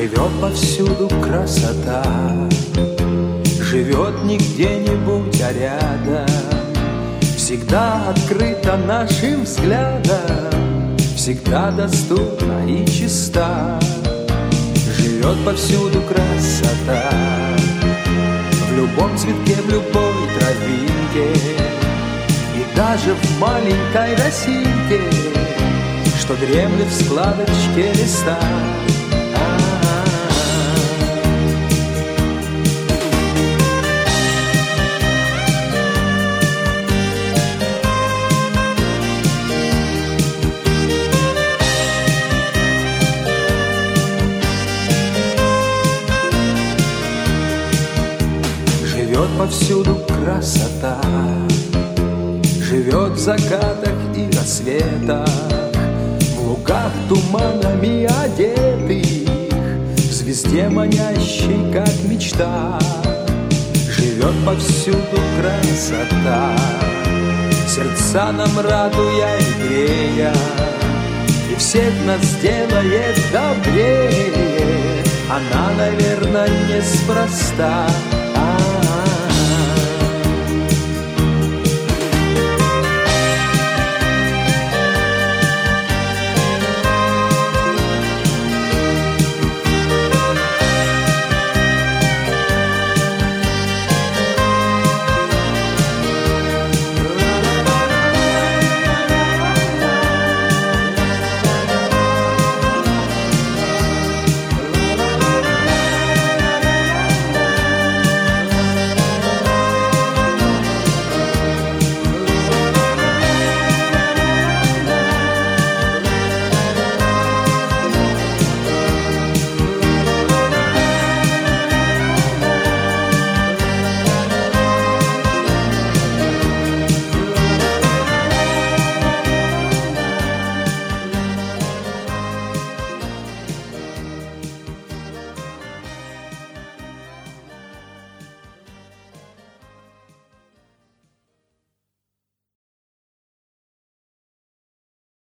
Живет повсюду красота, живет не где-нибудь, а рядом, всегда открыта нашим взглядом, всегда доступна и чиста. Живет повсюду красота, в любом цветке, в любой травинке, и даже в маленькой росинке, что дремлет в складочке листа. Живет повсюду красота, живет в закатах и рассветах, в лугах туманами одетых, в звезде манящей, как мечта. Живет повсюду красота, сердца нам радуя и грея, и всех нас делает добрее. Она, наверное, неспроста.